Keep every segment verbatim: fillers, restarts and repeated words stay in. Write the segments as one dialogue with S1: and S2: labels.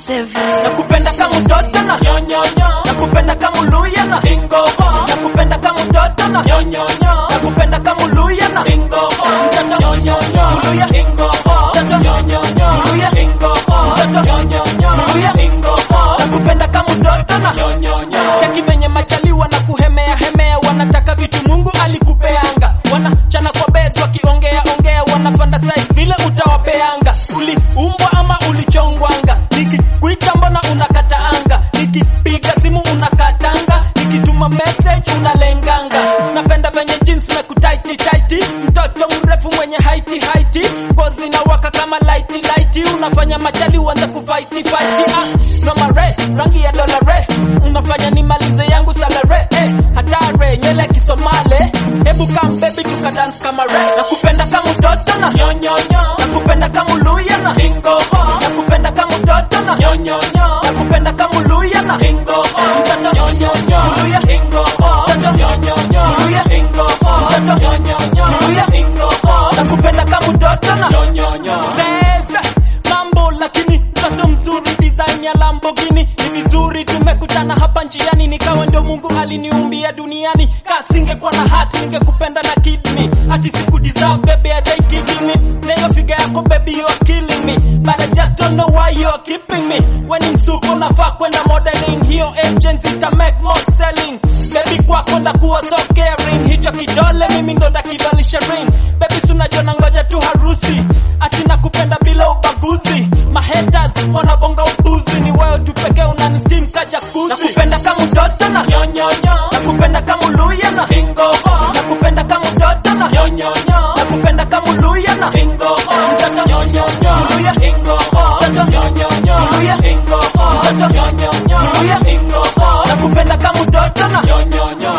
S1: seven.
S2: Nakupenda kama mtoto na nyonyonyo, nakupenda kama luya na hingoho, nakupenda kama mtoto na nyonyonyo, nakupenda kama luya na hingoho, mtoto nyonyonyo, luya hingoho, mtoto nyonyonyo, luya hingoho, mtoto nyonyonyo, luya hingoho, nakupenda kama mtoto na nyonyonyo. Cheki venye machaliwa na kuhemea hemea, wanataka vitu Mungu alikupeanga, wanachana kwa beds wakiongea ongea, wana fantasize vile utawapeanga. Uliumbwa ama ulichongwanga? Nikikuita mbona unakataanga? Nikipiga simu unakatanga, nikituma message unalenganga. Napenda venye jeans na kutaiti taiti, mtoto mrefu mwenye haiti haiti, ngozi na waka kama lighty lighty, unafanya machali uanze kufighti fighti. Ah, mama re, rangi ya dola re, unafanya nimalize yangu salary. Eh, hatare nywele kisomale, hebu come baby tuka dance kama re. Nakupenda kama mtoto na nyonyonyo, nakupenda kama luya na hingoho, nakupenda kama mtoto na nyonyonyo, nakupenda kama luya na hingoho, mtoto nyonyonyo, luya hingoho, mtoto nyonyonyo, luya hingoho, mtoto nyonyonyo, luya hingoho, nakupenda kama mtoto na nyonyonyo. Sasa mambo lakini mtoto mzuri, design ya Lamborghini ni vizuri. Tumekutana hapa njiani, nikawa ndio Mungu aliniumbia duniani. Kasingekuwa na heart ningekupenda na kidney, ati siku deserve baby I take it me. Leo figure yako baby you are killing me, but I just don't know why you are keeping me. When in suko nafaa kwenda modeling, hiyo agency ita make more selling. Baby kwako ndakuwa so caring, hicho kidole mimi ndo ndakivalisha ring. Baby sunajona ngoja tu harusi, ati nakupenda bila ubaguzi. My haters wanabonga upuzi, ni wewe tu pekee unanisteam kaja kuzi. Nakupenda kama mtoto na nyonyonyo, nakupenda kama luya na hingoho, nakupenda kama mtoto na nyonyonyo, nakupenda kama luya na hingoho, mtoto nyonyonyo, luya hingoho, mtoto nyonyonyo, luya hingoho, mtoto nyonyonyo, luya hingoho, nakupenda kama mtoto na nyonyonyo,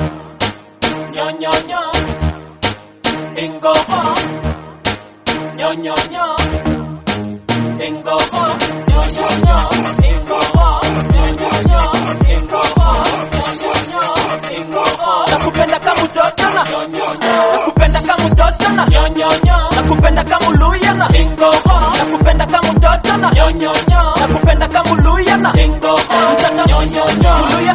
S2: nyonyonyo, hingoho, nyonyonyo, hingoho, nyonyonyo, hingoho, nyonyonyo, hingoho, nyonyonyo, hingoho, nakupenda kama mtoto na nyonyonyo, nakupenda kama mtoto na nyonyonyo, nakupenda kama luya na hingoho, nakupenda kama mtoto na nyonyonyo, nakupenda kama luya na hingoho, mtoto nyonyonyo, luya